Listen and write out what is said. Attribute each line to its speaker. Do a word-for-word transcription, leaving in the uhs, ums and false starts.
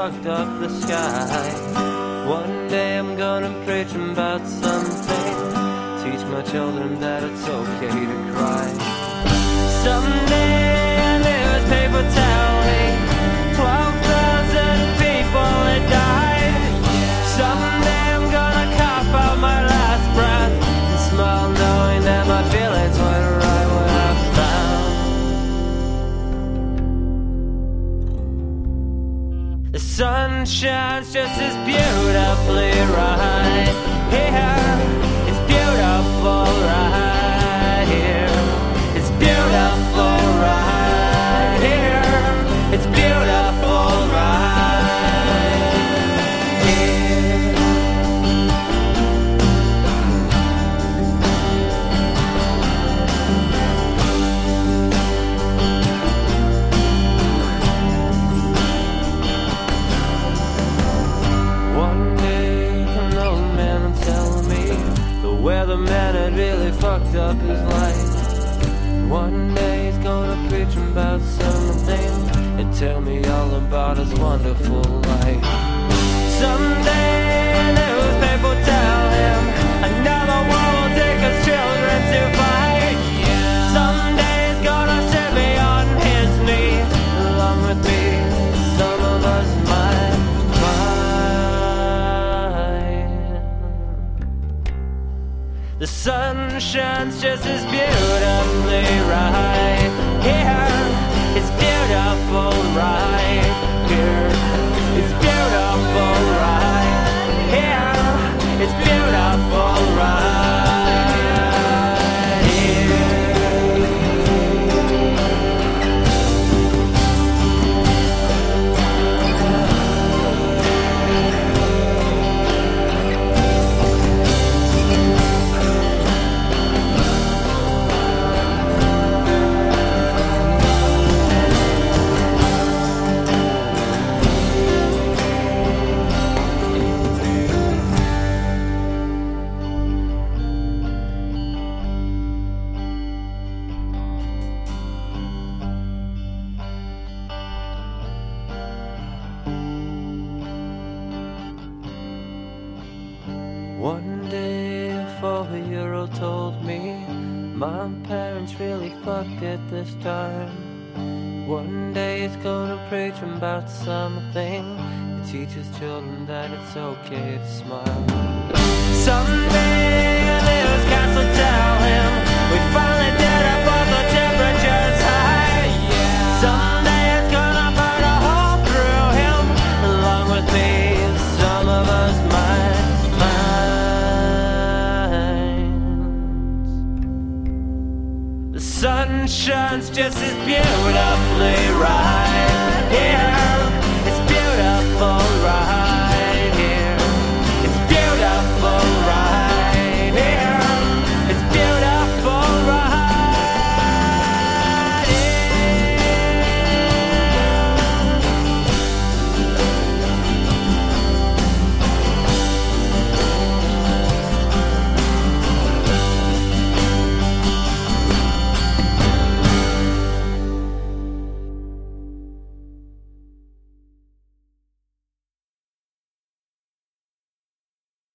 Speaker 1: fucked up the sky. One day I'm gonna preach about something, teach my children that it's okay to cry. Someday a newspaper tell me twelve thousand people had died. Someday I'm gonna cough out my last breath and smile knowing that my feelings went right when I found the sun shines just as beautifully right here. It's beautiful right here. It's beautiful right here. It's beautiful right here. One day an old man will tell me the weatherman had really fucked up his life. One day he's gonna preach about something and tell me all about his wonderful life. Someday a newspaper will tell him another war will take his children to fight. Someday he's gonna sit me on his knee, along with me, some of us might find. The sun shines just as beautifully right here. It's beautiful right here. It's beautiful right here. It's beautiful right here. One day a four-year-old told me my parents really fucked it this time. One day he's gonna preach about something and teach his children that it's okay to smile. Someday a newscast will tell him we finally did it but the temperature's high. Someday it's gonna burn a hole through him, along with me, some of us might. The sun shines just as beautifully right here.